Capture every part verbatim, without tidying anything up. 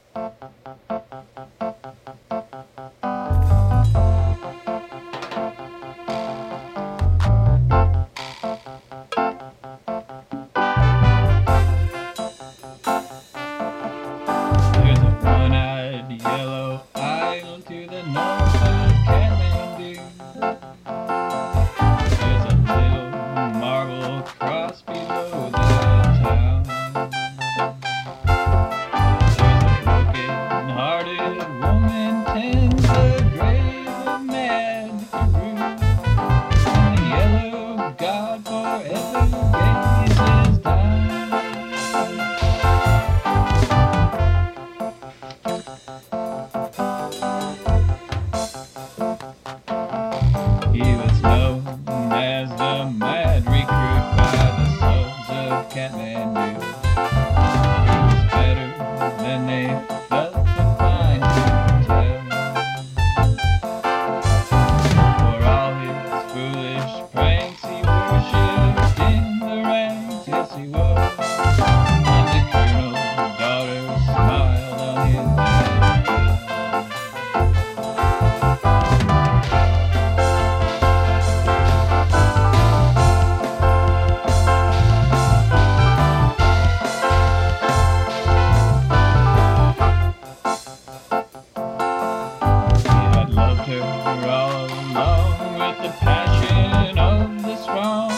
Yellow island to the north of Kathmandu. There's a little marble cross below the town. There's a broken-hearted woman tends the grave of Mad Karoo. And the yellow god forever gazes down. He was known as the mad recruit by the sons of Kathmandu. He was better than they felt inclined to tell. For all his foolish pranks, he worshipped in the ranks, yes he was. And the colonel's daughter smiled on his bed. All along with the passion of the strong.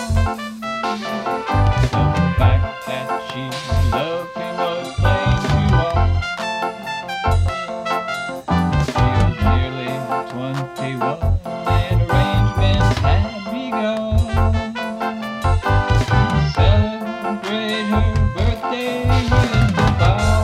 The fact that she loved him was plain to all. She was nearly twenty-one and arrangements had begun to celebrate her birthday with the ball.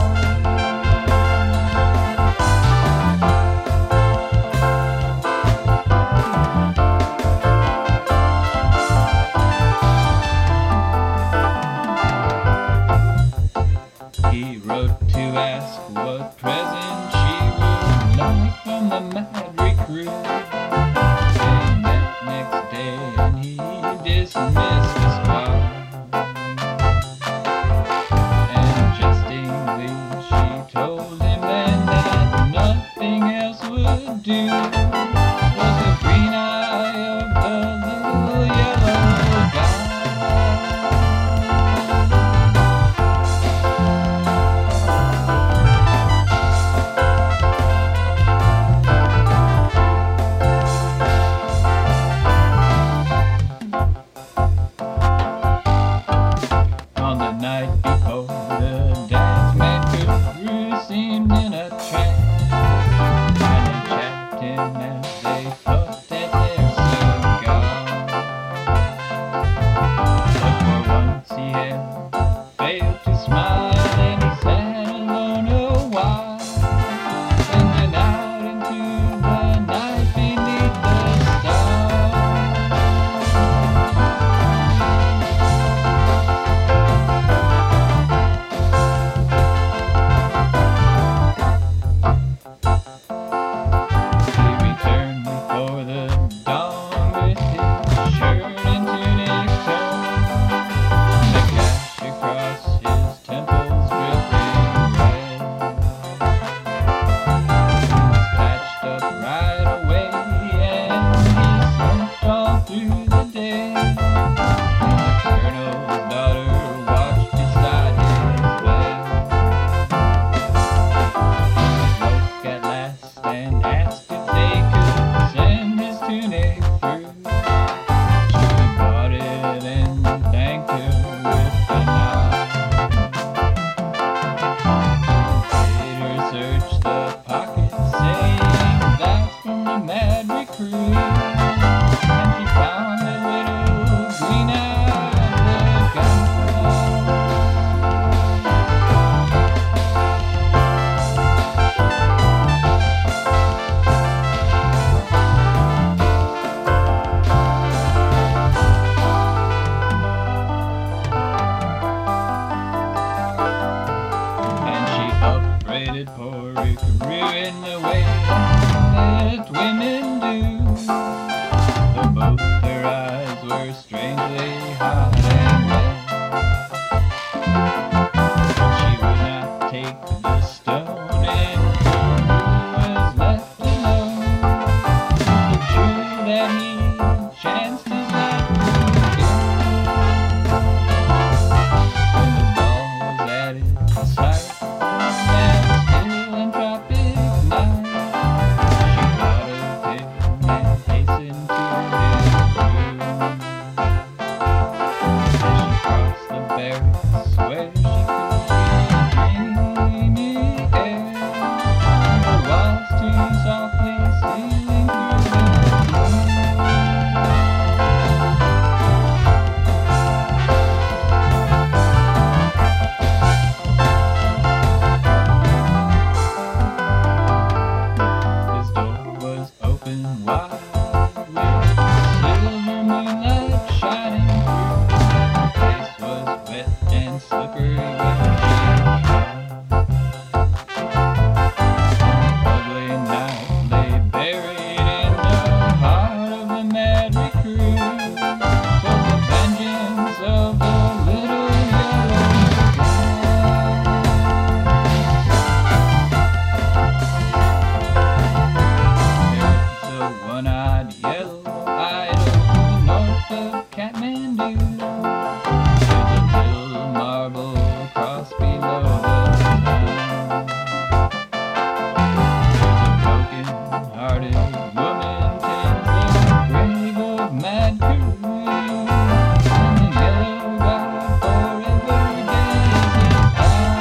He wrote to ask what present she would like from the mad recruit. They met next day and he dismissed the squad. And jestingly she told him then that nothing else would do. Was the green eye of the little yellow guy. The night before the dance, Mad Karoo seemed in a trance, and they chaffed him as they puffed at their cigars. But for once he had failed to smile, and he sat alone a while, thinking out into the night beneath the stars. And asked if they could send his tunic through. She bought it and thanked her with a nod. Later searched the pocket, saying that's from the mad recruit. And she found the little green-eyed guy. Poor Karoo in the way that women do. Though both her eyes were strangely hot and red, but she would not take the stone swear she could be dreamy air, the walls too softly stealing through the His door was open wide, with silver moonlight shining through. His face was wet and slippery when she cried. Ugly night lay buried in the heart of the mad recruit. 'Twas the vengeance of the little yellow There's a one-eyed yellow idol north of Kathmandu. There's a little marble cross below the town. There's a broken-hearted woman tending the grave of Mad Kool-Aid, and the yellow god forever gazes down.